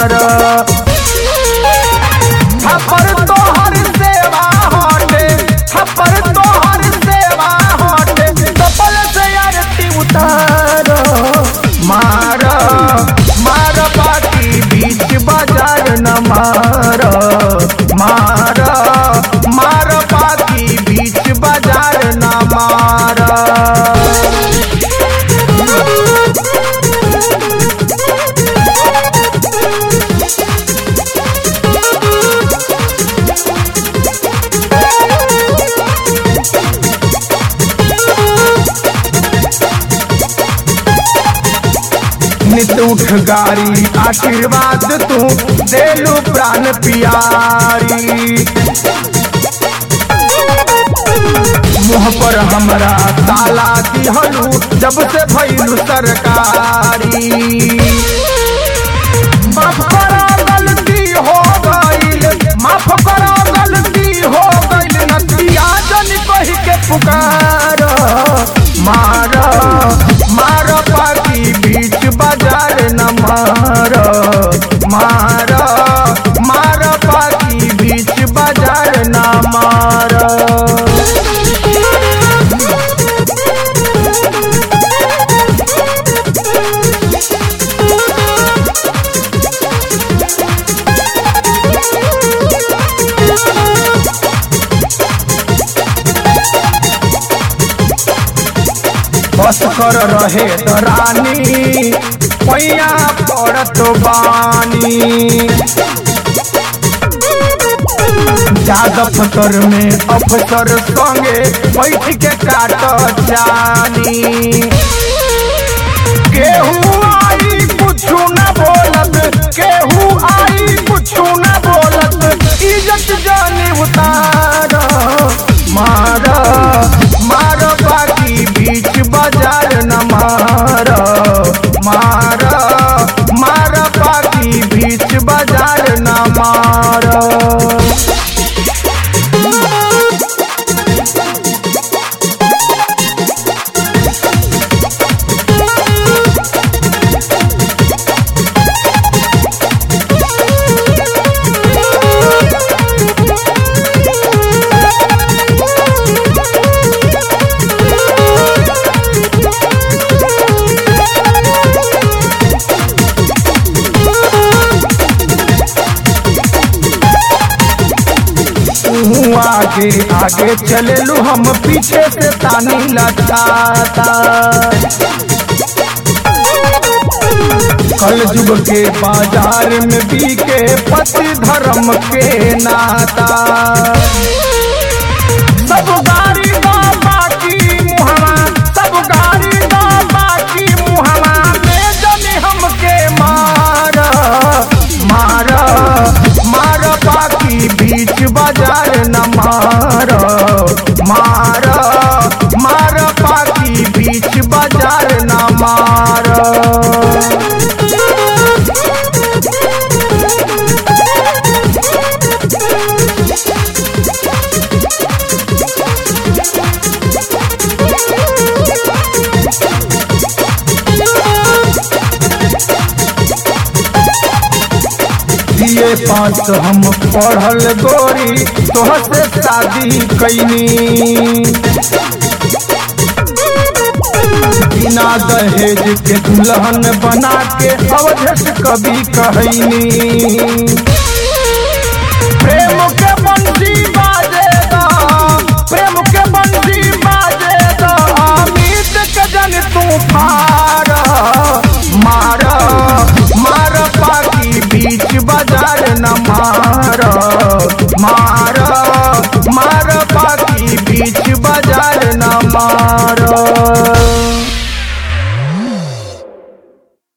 मार थप्पड़ तोहर सेवा हटे थप्पड़ तोहर सेवा हटे कपल से आरती उतार मार मार बाकी बीच बाजार न मार मार मार बाकी बीच बाजार न मार नित उठ गारी आशीर्वाद तू देलू प्राण प्यारी मुँह पर हमरा ताला दिहलू जब से भइलू सरकारी माफ करा गलती हो गइल माफ करा गलती हो गइल नदिया जन कहि के पुकार मार मार बाकी बीच बाजार न मार मार मार बाकी बीच बाजार न मार बस कर रहे रानी पैया पड़त बानी ज्यादा फतर में अफसर संगे बैठ के काट जानी केहू आई कुछु न बोलत केहू आई कुछु न बोलत इज्जत जानी उतार मार मार बाकी बीच बाजार न मार मार मार बाकी बीच बाजार न मार आगे आगे चलेलू हम पीछे से तानी लचाता कल युग के बाजार में बीके पति धर्म के नाता सब गाड़ी ना बाकी मुहमा सब गाड़ी ना बाकी मुहमा में जनी हमके मार मार मार बाकी बीच बाजार न मार मार मार बाकी बीच बाजार न मार ये पास हम पढ़ल गोरी तोहर से शादी कैनी बिना दहेज के दुल्हन बना के अवधेश कभी कहनी प्रेम के बंसी बाजेगा प्रेम के बंसी बाजेगा अमित के जन तू फार मार मार बाकी बीच बाजार न मार मार मार बाकी बीच बाजार न मार।